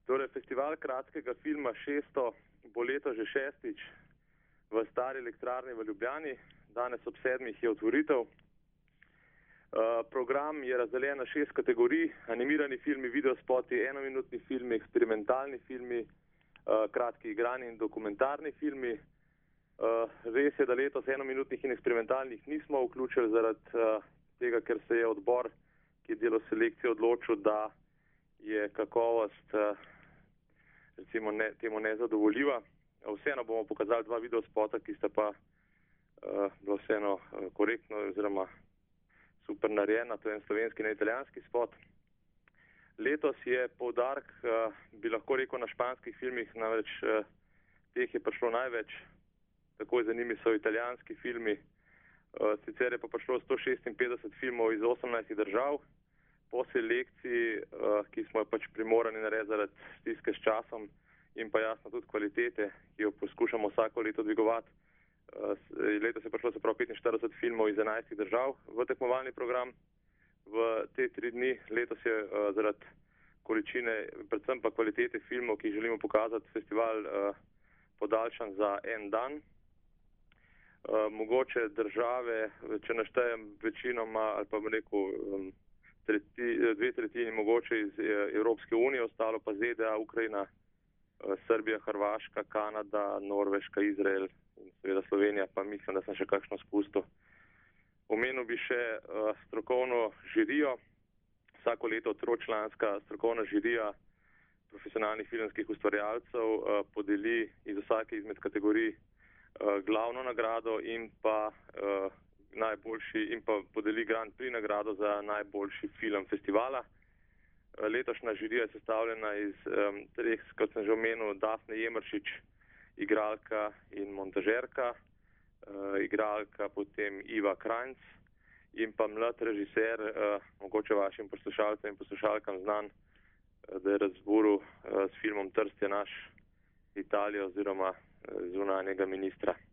Torej, festival kratkega filma 600 bo leto že šestič v Stari elektrarni v Ljubljani. Danes ob 7. je otvoritev. Program je razdeljen na 6 kategorij: animirani filmi, videospoti, enominutni filmi, eksperimentalni filmi, kratki igrani in dokumentarni filmi. Res je, da letos enominutnih in eksperimentalnih nismo vključili zaradi tega, ker se je odbor, ki je delal selekcijo, odločil, da je kakovost recimo temu nezadovoljiva. Vseeno bomo pokazali 2 videospota, ki sta pa bila vseeno korektno oziroma super narejena. To je en slovenski in italijanski spot. Letos je poudarek, bi lahko rekel, na španskih filmih, namreč teh je prišlo največ. Takoj za njimi so italijanski filmi. Sicer je pa prišlo 156 filmov iz 18 držav. Po selekciji, ki smo jo pač primorani narediti zaradi stiske s časom in pa jasno tudi kvalitete, ki jo poskušamo vsako leto dvigovati. Letos je prišlo se prav 45 filmov iz 11 držav v tekmovalni program. V te 3 dni letos je zaradi količine, predvsem pa kvalitete filmov, ki jih želimo pokazati, festival podaljšan za en dan. Mogoče države, če naštejem večinoma, ali pa bi rekel 2/3 mogoče iz Evropske unije, ostalo pa ZDA, Ukrajina, Srbija, Hrvaška, Kanada, Norveška, Izrael in seveda Slovenija, pa mislim, da sem še kakšno spustil. Omenil bi še strokovno žirijo. Vsako leto tročlanska strokovna žirija profesionalnih filmskih ustvarjalcev podeli iz vsake izmed kategorij glavno nagrado in pa podeli Grand Prix nagrado za najboljši film festivala. Letošnja žirija je sestavljena iz 3, kot sem že omenil, Dafne Jemeršič, igralka in montažerka, igralka potem Iva Krajnc in pa mlad režiser, mogoče vašim poslušalcem in poslušalkam znan, da je razburil s filmom Trst je naš Italijo oziroma zunanjega ministra.